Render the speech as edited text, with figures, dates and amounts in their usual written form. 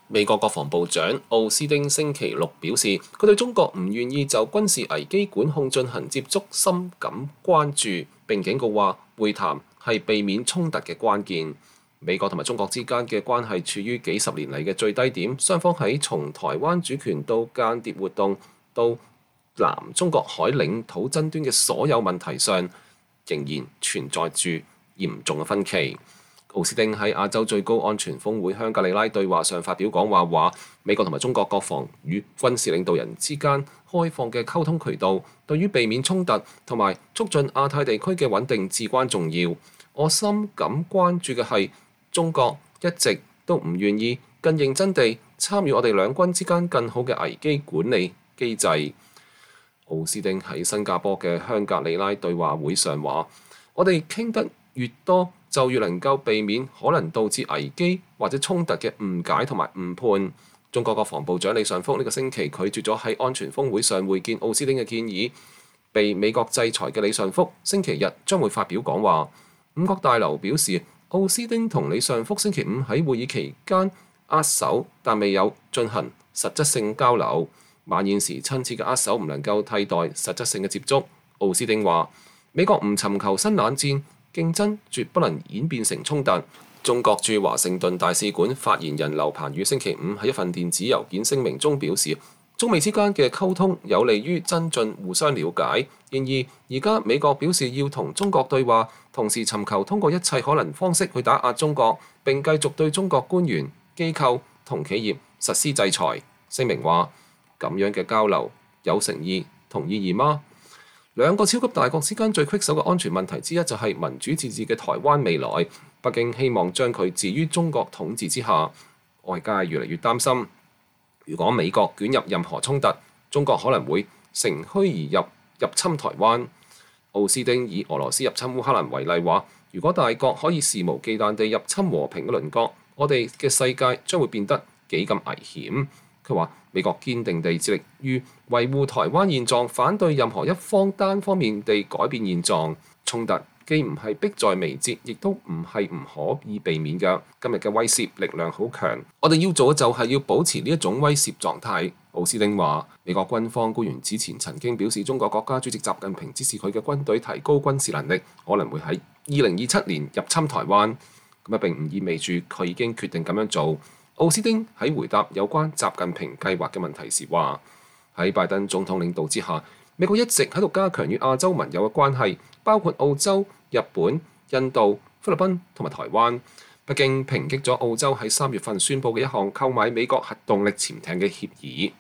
美國國防部長奧斯汀星期六表示，佢對中國唔願意就軍事危機管控進行接觸深感關注，並警告話會談係避免衝突嘅關鍵。美國同埋中國之間嘅關係處於幾十年嚟嘅最低點，雙方喺從台灣主權到間諜活動到南中國海領土爭端嘅所有問題上，仍然存在住嚴重嘅分歧。奧斯汀喺亞洲最高安全峰會香格里拉對話上發表講話，話美國同埋中國國防與軍事領導人之間開放嘅溝通渠道，對於避免衝突同埋促進亞太地區嘅穩定至關重要。我深感關注嘅係中國一直都唔願意更認真地參與我哋兩軍之間更好嘅危機管理機制。奧斯汀喺新加坡嘅香格里拉對話會上話：我哋傾得越多，就越能夠避免可能導致危機或者衝突嘅誤解同埋誤判。中國國防部長李尚福呢個星期拒絕咗喺安全峰會上會見奧斯汀嘅建議。被美國制裁嘅李尚福星期日將會發表講話。五角大樓表示，奧斯汀同李尚福星期五喺會議期間握手，但未有進行實質性交流。晚宴時親切嘅握手唔能夠替代實質性嘅接觸。奧斯汀話：美國唔尋求新冷戰。競爭絕不能演變成衝突。中國駐華盛頓大使館發言人劉鵬宇星期五喺一份電子郵件聲明中表示，中美之間嘅溝通有利於增進互相了解。然而，而家美國表示要同中國對話，同時尋求通過一切可能方式去打壓中國，並繼續對中國官員、機構同企業實施制裁。聲明話：咁樣嘅交流有誠意同意義嗎？兩個超級大國之間最棘手嘅安全問題之一就係民主自治嘅台灣未來。北京希望將佢置於中國統治之下，外界越嚟越擔心，如果美國捲入任何衝突，中國可能會乘虛而入侵台灣。奧斯汀以俄羅斯入侵烏克蘭為例話：如果大國可以肆無忌憚地入侵和平嘅鄰國，我哋嘅世界將會變得幾咁危險。佢話：美國堅定地致力於維護台灣現狀，反對任何一方單方面地改變現狀。衝突既唔係迫在眉睫，亦都唔係唔可以避免嘅。今日嘅威懾力量好強，我哋要做嘅就係要保持呢一種威懾狀態。奧斯汀話：美國軍方官員之前曾經表示，中國國家主席習近平指示佢嘅軍隊提高軍事能力，可能會喺2027年入侵台灣。咁並唔意味住佢已經決定咁樣做。奧斯汀喺回答有關習近平計劃嘅問題時話：喺拜登總統領導之下，美國一直喺度加強與亞洲盟友嘅關係，包括澳洲、日本、印度、菲律賓同埋台灣。北京抨擊咗澳洲喺3月份宣佈嘅一項購買美國核動力潛艇嘅協議。